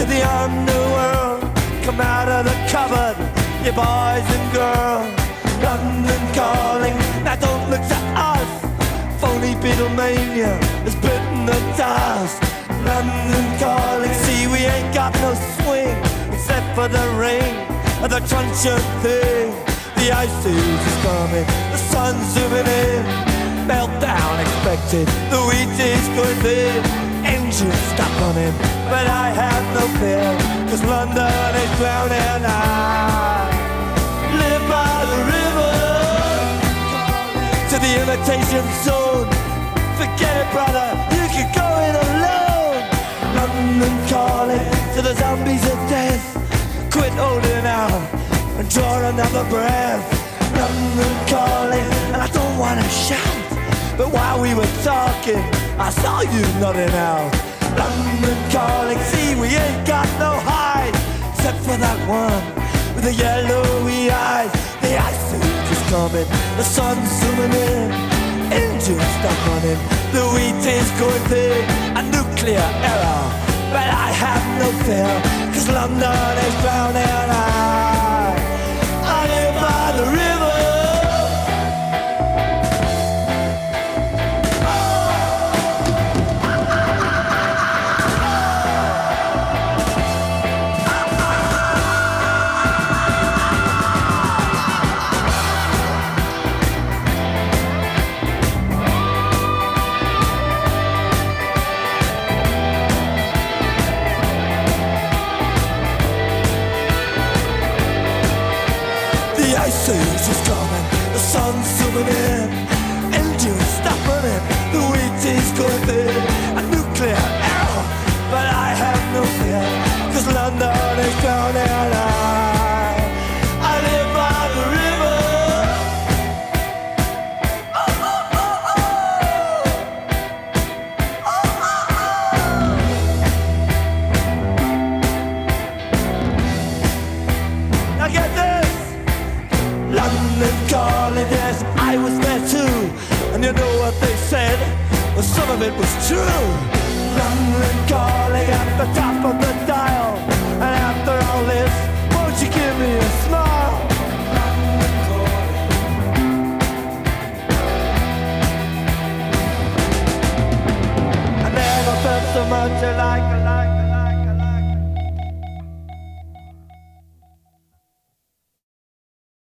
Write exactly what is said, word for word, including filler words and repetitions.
to the underworld. Come out of the cupboard, you boys and girls. London calling, now don't look to us. Phony Beatlemania has bitten the dust. London calling, see we ain't got no swing except for the ring of the truncheon thing. The ice age is coming, the sun's zooming in. Meltdown expected, the wheat is going thin. Engines stop running, but I have no fear, cause London is drowning. I live by the river, to the imitation zone. Forget it, brother, you can go it alone. London calling to the zombies of death. Quit holding out and draw another breath. London calling, and I don't wanna shout, but while we were talking, I saw you nodding out. London calling, see we ain't got no hide, except for that one with the yellowy eyes. The ice age is coming, the sun's zooming in. Engines stop running, the wheat is going thin. A nuclear error, but I have no fear, cause London is drowning. I, I live by the river. The ice age is coming, the sun's zooming in. Engines stop running, the wheat is going thin. A nuclear error, but I have no fear, cause London is drowning. I, I live by the river. Oh, oh, oh, oh. Oh, oh, oh. Now get this. London calling, yes, I was there too. And you know what they said? Well, some of it was true. London calling at the top of the